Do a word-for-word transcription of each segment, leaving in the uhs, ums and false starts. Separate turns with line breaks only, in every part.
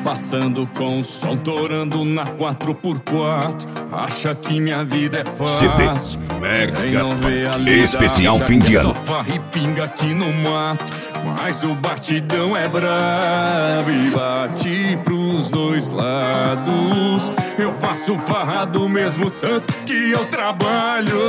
Passando com o som, torando na quatro por quatro. Acha que minha vida é fácil.
C D Mega
não vê a lida,
especial fim de ano.
Só farra e pinga aqui no mato. Mas o batidão é brabo e bate pros dois lados. Eu faço farra do mesmo tanto que eu trabalho.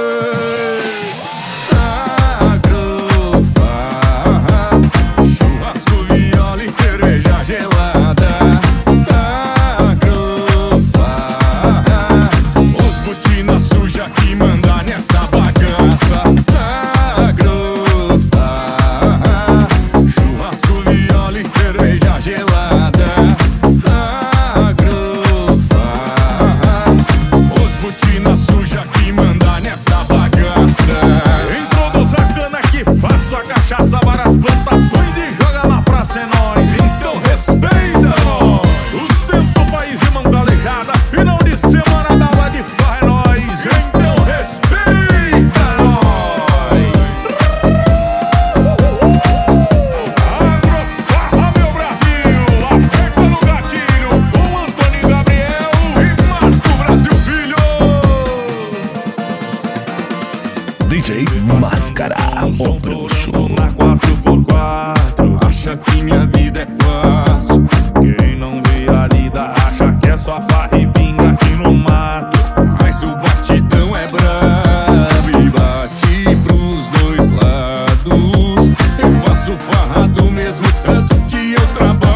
D J Máscara, o bruxo.
Na quatro por quatro.
Acha que minha vida é fácil.
Quem não vê a lida acha que é só farra e pinga aqui no mato.
Mas o batidão é brabo e bate pros dois lados. Eu faço farra do mesmo tanto que eu trabalho.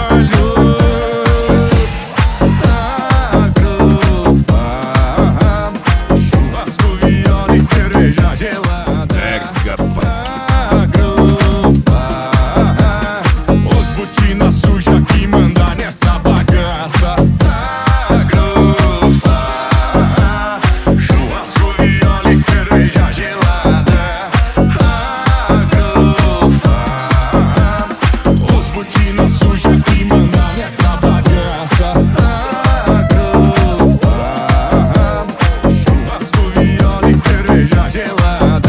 Agrofarra, churrasco, viola e cerveja gelada. Agrofarra, os botina suja que manda nessa bagaça. Agrofarra, churrasco, viola e cerveja gelada. Agrofarra, os botina suja que manda nessa bagaça. Agrofarra, churrasco, viola e cerveja gelada.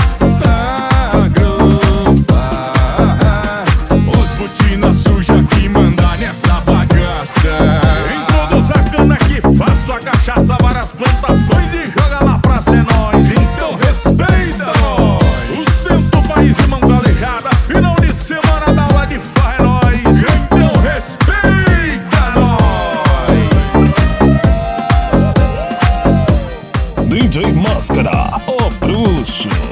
Suja que manda nessa bagaça.
Introduz a cana que faço a cachaça, várias plantações e joga na praça é nóis. Então respeita nós. Sustenta o país de mão calejada, final de semana da aula de farra é nóis. Então respeita nós.
D J Máscara, o bruxo.